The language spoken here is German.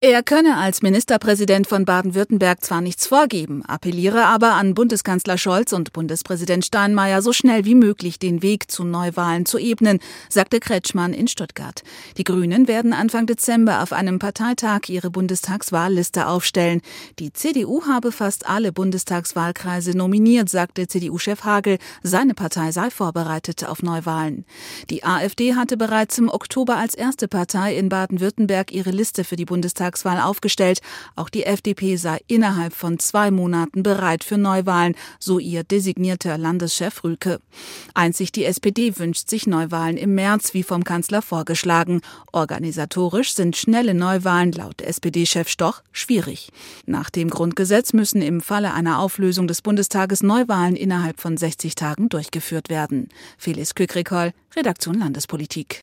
Er könne als Ministerpräsident von Baden-Württemberg zwar nichts vorgeben, appelliere aber an Bundeskanzler Scholz und Bundespräsident Steinmeier, so schnell wie möglich den Weg zu Neuwahlen zu ebnen, sagte Kretschmann in Stuttgart. Die Grünen werden Anfang Dezember auf einem Parteitag ihre Bundestagswahlliste aufstellen. Die CDU habe fast alle Bundestagswahlkreise nominiert, sagte CDU-Chef Hagel. Seine Partei sei vorbereitet auf Neuwahlen. Die AfD hatte bereits im Oktober als erste Partei in Baden-Württemberg ihre Liste für die Bundestagswahl aufgestellt. Auch die FDP sei innerhalb von 2 Monaten bereit für Neuwahlen, so ihr designierter Landeschef Rühlke. Einzig die SPD wünscht sich Neuwahlen im März, wie vom Kanzler vorgeschlagen. Organisatorisch sind schnelle Neuwahlen laut SPD-Chef Stoch schwierig. Nach dem Grundgesetz müssen im Falle einer Auflösung des Bundestages Neuwahlen innerhalb von 60 Tagen durchgeführt werden. Felice Kükrikol, Redaktion Landespolitik.